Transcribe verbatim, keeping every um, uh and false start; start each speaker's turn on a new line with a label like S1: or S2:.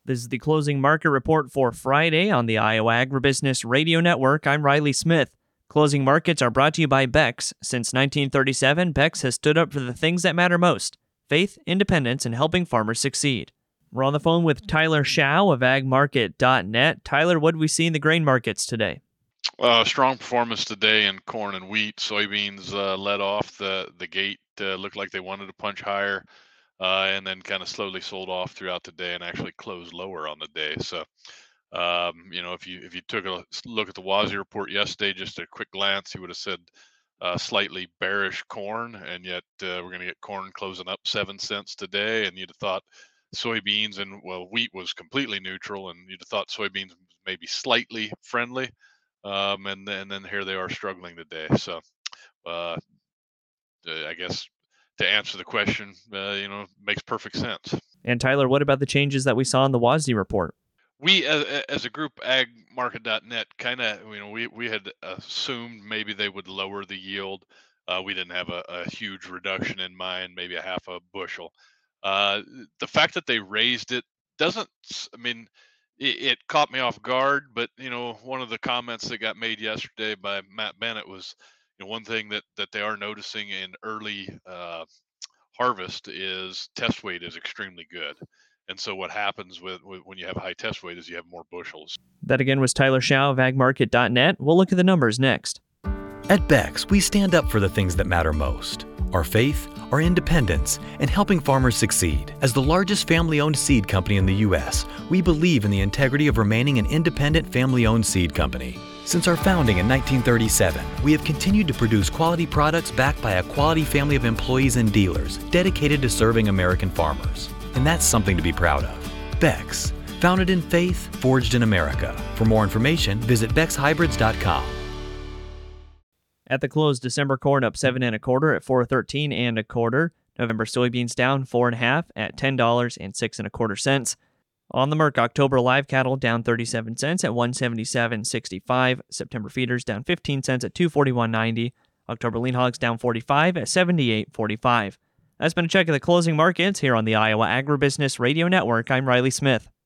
S1: This is the closing market report for Friday on the Iowa Agribusiness Radio Network. I'm Riley Smith. Closing markets are brought to you by Beck's. Since nineteen thirty-seven, Beck's has stood up for the things that matter most: faith, independence, and helping farmers succeed. We're on the phone with Tyler Schau of ag market dot net. Tyler, what did we see in the grain markets today?
S2: Uh, strong performance today in corn and wheat. Soybeans uh, led off the, the gate, uh, looked like they wanted to punch higher. Uh, and then kind of slowly sold off throughout the day and actually closed lower on the day. So, um, you know, if you if you took a look at the W A S I report yesterday, just a quick glance, you would have said uh, slightly bearish corn, and yet uh, we're going to get corn closing up seven cents today, and you'd have thought soybeans and well, wheat was completely neutral, and you'd have thought soybeans maybe slightly friendly, um, and then and then here they are struggling today. So, uh, I guess, to answer the question, uh, you know, makes perfect sense.
S1: And Tyler, what about the changes that we saw in the W A S I report?
S2: We, as, as a group, ag market dot net, kind of, you know, we, we had assumed maybe they would lower the yield. Uh, we didn't have a, a huge reduction in mind, maybe a half a bushel. Uh, the fact that they raised it doesn't, I mean, it, it caught me off guard, but, you know, one of the comments that got made yesterday by Matt Bennett was, you know, one thing that, that they are noticing in early uh, harvest is test weight is extremely good. And so what happens with, with when you have high test weight is you have more bushels.
S1: That again was Tyler Schau of ag market dot net. We'll look at the numbers next.
S3: At Beck's, we stand up for the things that matter most: our faith, our independence, and helping farmers succeed. As the largest family-owned seed company in the U S, we believe in the integrity of remaining an independent family-owned seed company. Since our founding in nineteen thirty-seven, we have continued to produce quality products backed by a quality family of employees and dealers dedicated to serving American farmers. And that's something to be proud of. Beck's, founded in faith, forged in America. For more information, visit becks hybrids dot com.
S1: At the close, December corn up seven and a quarter at four thirteen and a quarter. November soybeans down four and a half at ten dollars and six and a quarter cents. On the Merc, October live cattle down thirty-seven cents at one seventy-seven sixty-five. September feeders down fifteen cents at two forty-one ninety. October lean hogs down forty-five at seventy-eight forty-five. That's been a check of the closing markets here on the Iowa Agribusiness Radio Network. I'm Riley Smith.